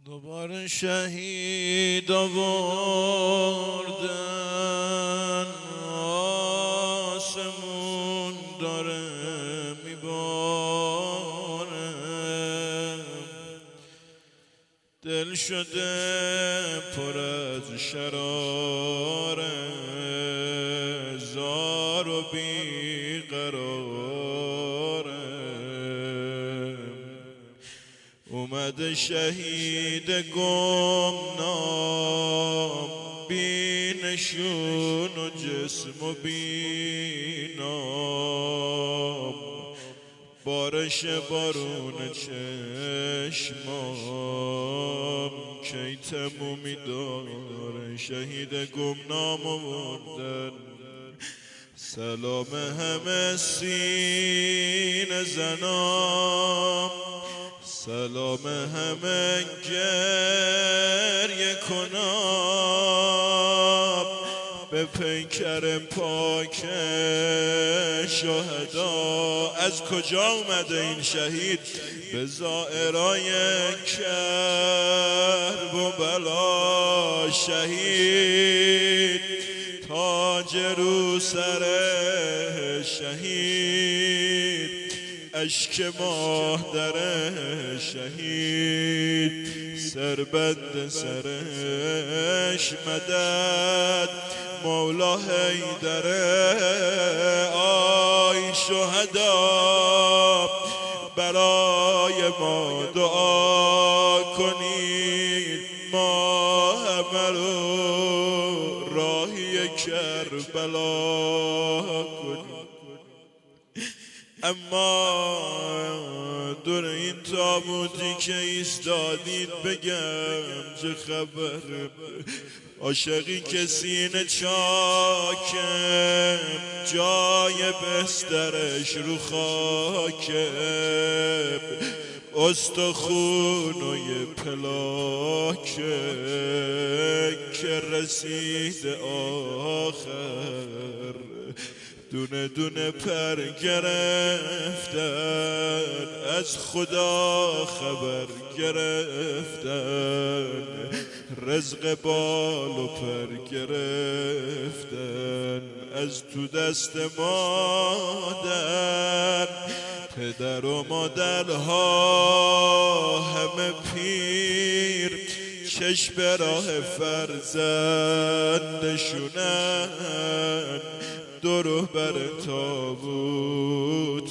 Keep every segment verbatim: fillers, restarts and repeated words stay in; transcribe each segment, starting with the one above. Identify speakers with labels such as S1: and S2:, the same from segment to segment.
S1: دوباره شهید آوردن، آسمون داره میباره، دل شده پر از شراره، زار و بیقراره. اومده شهید گمنام، بی نشون و جسم و بی نام، بارش بارون چشمام کی تمومی داره. شهید گمنام آوردن، سلام همه سینه زنام، سلام همه گریه کنام، به پیکر پاک شهدا. از کجا اومده این شهید؟ به زائرای کرب و بلا. شهید تاج رو سر شهید، اشک مادر شهید، سربند سرش مدد مولا حیدره. آی شهدا برای ما دعا کنید، ما همه رو راهی کربلا کنید. اما دور این تابوتی که ایستادید بگم چه خبره؟ عاشقی که سینه چاکه، جای بسترش رو خاکه، استخونوی پلاکه که رسید آخر، دونه دونه پر گرفتن، از خدا خبر گرفتن، رزق بال و پر گرفتن، از تو دست مادر. پدر و مادرها همه پیر، چشم به راه فرزندشونن، دور بر تابوت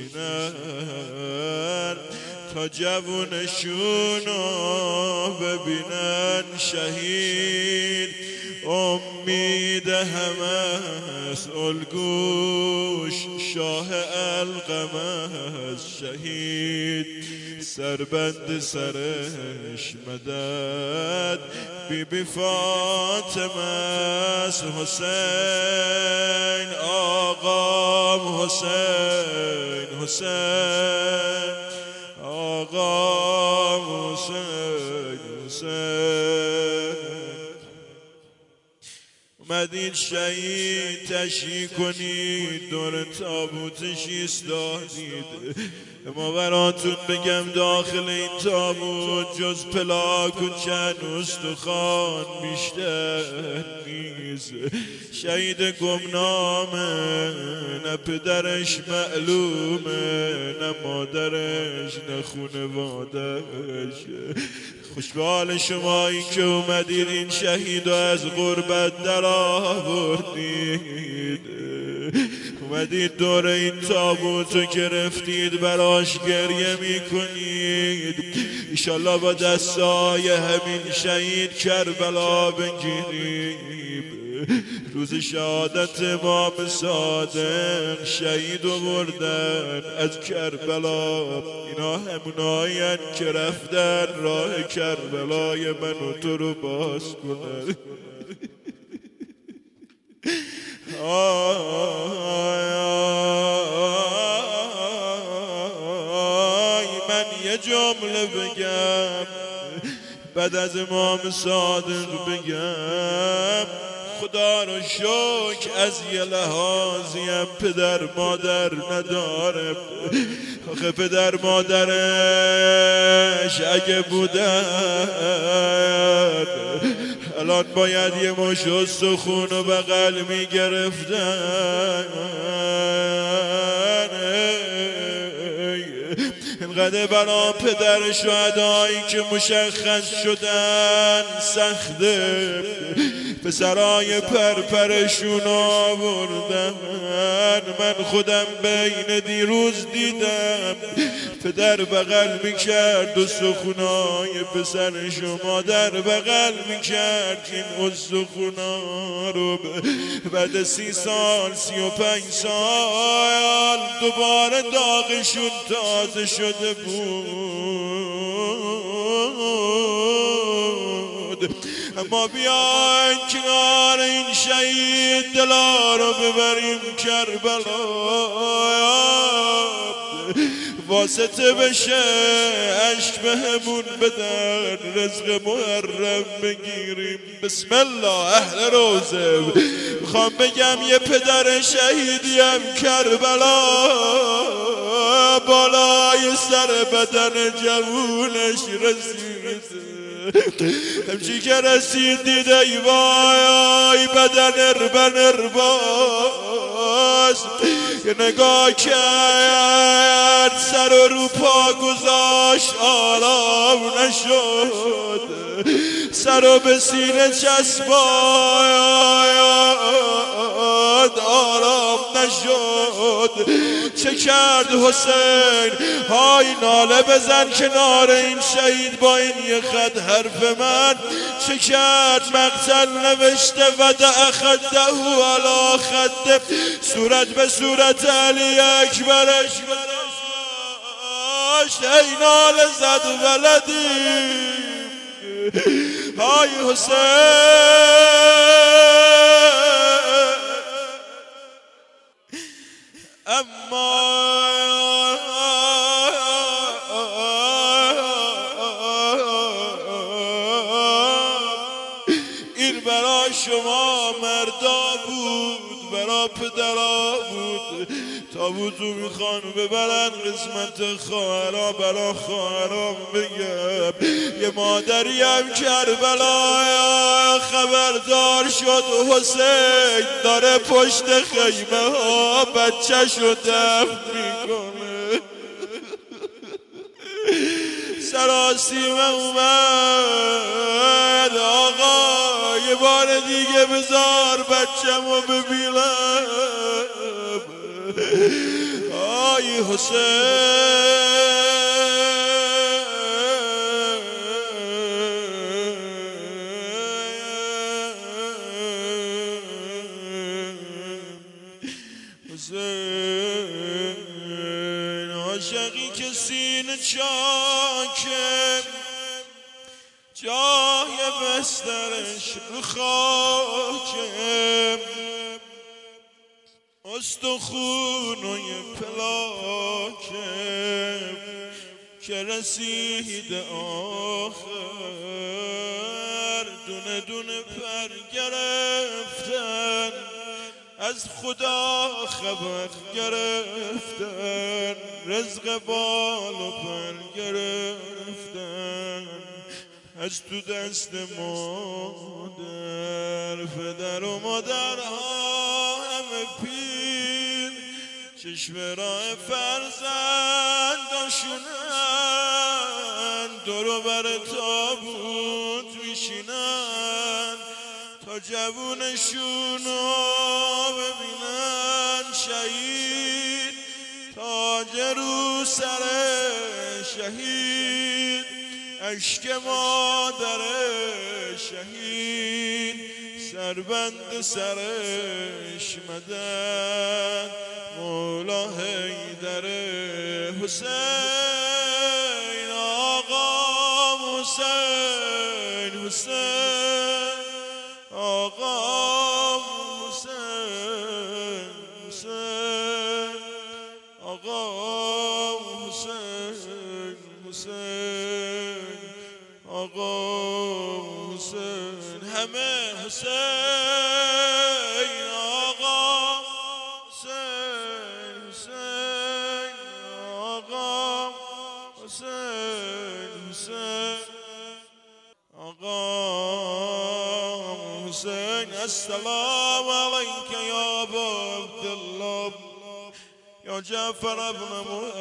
S1: میشینن تا جوونشونو ببینن. شهید امید همه است، الگوش شاه القمه. شهید سربند سرش مدد، بی بی فاطمه است. حسین آقام حسین، حسین آقام حسین، حسین. اومدید شهید تشییع کنید، دور تابوتش ایستادید. ما براتون بگم داخل این تابوت جز پلاک و چند استخوان بیشتر نیست. شهید گمنامه، نه پدرش معلومه، نه مادرش، نه خونوادش. خوش به حال شمایی که اومدید این شهید رو از غربت در آوردید، اومدید دور این تابوت رو گرفتید، براش گریه میکنید. ایشالله با دستای همین شهید کربلا بگیریم. روز شهادت امام صادق شهید آوردن از کربلا. اینا همونایی که رفتن راه کربلای من و تو رو باز کنن. آی من یه جمله بگم بعد از امام صادق بگم. خدا رو شکر از یه لحاظیم پدر مادر نداره. آخه پدر مادرش اگه بودن الان باید یه مش استخون و بغل میگرفتن. اینقدر برا پدر شهدایی که مشخص شدن سخته، پسرای پرپرشون آوردن. من خودم بین دیروز دیدم پدر بغل میکرد و استخونای پسرشو مادر بغل میکرد این استخونا رو. بعد سی سال سی و پنج سال دوباره داغشون تازه شده بود. اما بیاین کنار این شهید دلا رو ببریم کربلا، واسطه بشه عشق بهمون بدن، رزق محرم بگیریم. بسم الله اهل روزه. میخوام بگم یه پدر شهیدیم کربلا بالای سر بدن جوونش رسید. همچی که رسید دیده ای وای بدن اربن ارباز. یه نگاه کرد سر و رو پا گذاشت آرام نشد، سر و به سینه چسباد آرام نشد. چه کرد حسین؟ های ناله بزن کنار این شهید با این یه خط حرف من. چه کرد؟ مقتل نوشته و دع خده علا خده، صورت به صورت علی اکبرش گذاشت. ای ناله زد ولدی های حسین. اما این برا شما مردا بود، برا پدرها بود. تابوتو میخوان ببرن قسمت خواهرها، برا خواهرام بگم یه مادری هم کربلا خبردار شد حسین داره پشت خیمه ها بچه شو دفن میکنه. سراسیمه اومد آقا یه بار دیگه بذار بچه‌مو ببینم. آی حسین حسین عاشقی که سینه چاکه جای بسترش رو خاکه، استخونوی پلاکه که رسید آخر دونه دونه پر گرفتن، از خدا خبر گرفتن، رزق بال و پر گرفتن از تو دست مادر. پدر و مادرها همه پیر چشم راه فرزنداشونن، دور بر تابوت میشینن تا جوونشونو ببینن شهید، تاج رو سر شهید، اشک مادر شهید، سربند سرش مدد مولا حیدر حسین. آقا حسین حسین آقا حسین حسین آقا حسین حسین آقا حسین همه حسین. مقام حسین السلام علیک یا ابا عبدالله یا جعفر ابن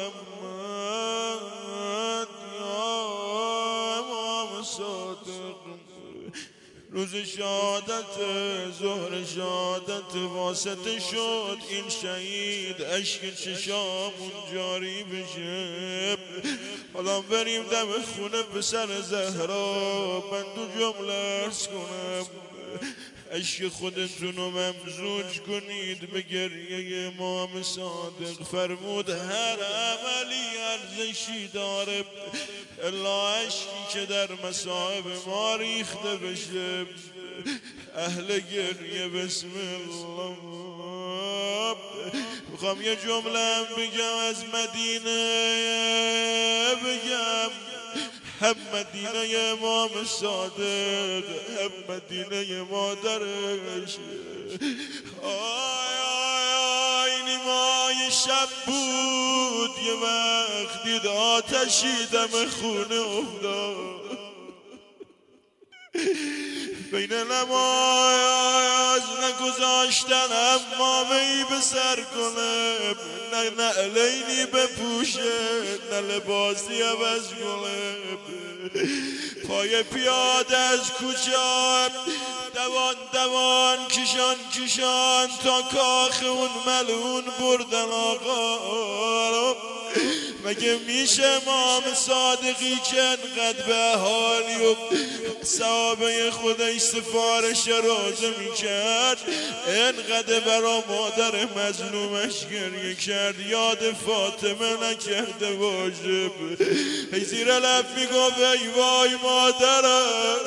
S1: محمد یا امام صادق. روز شهادت ظهر شهادت واسطه شد این شهید اشک چشامون جاری بشه. حالا بریم دم خونه پسر زهرا من دو جمله عرض کنم اشک خودتون رو ممزوج کنید به گریه امام صادق. فرمود هر عملی ارزشی داره الا اشکی که در مصائب ما ریخته بشه. اهل گریه بسم الله. میخوام یه جمله هم بگم از مدینه بگم، هم مدینه امام صادق هم مدینه مادرش. آی آی آی نیمای شب بود یه وقت دید آتشی دم خونه افتاد بین نماز نگذاشتن امامه‌ای به سر کنه، نه نعلینی بپوشه نه لباسی عوض کنه. پای پیاده از کوچه دوان دوان کشان کشان تا کاخ اون ملعون بردن. آقا مگه میشه امام صادقی که انقدر به اهالی و صحابه خدای سفارش روزه میکرد انقدر برا مادر مظلومش گریه کرد یاد فاطمه نکرده باشه؟ هی زیر لب میگفت ای وای مادرم.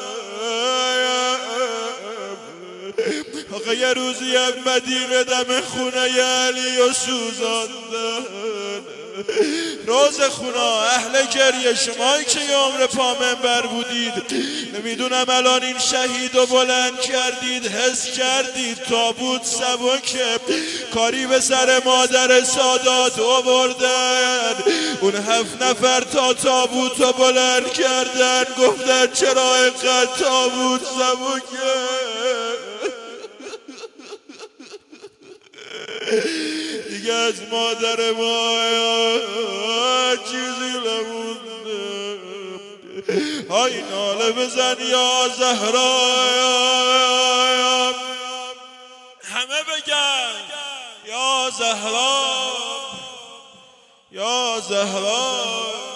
S1: آقا یه روزی از مدینه دم خونه علی و سوزاندن روز خونا اهل گریه شمایی که یه عمر پا منبر بودید نمیدونم الان این شهید رو بلند کردید حس کردید تابوت سبکه کاری به سر مادر سادات آوردن. اون هفت نفر تا تابوت رو بلند کردن گفتن چرا اینقدر تابوت سبکه؟ دیگه از مادر ما چیزی نمونده. های ناله بزن یا زهرا، همه بگن یا زهرا یا زهرا.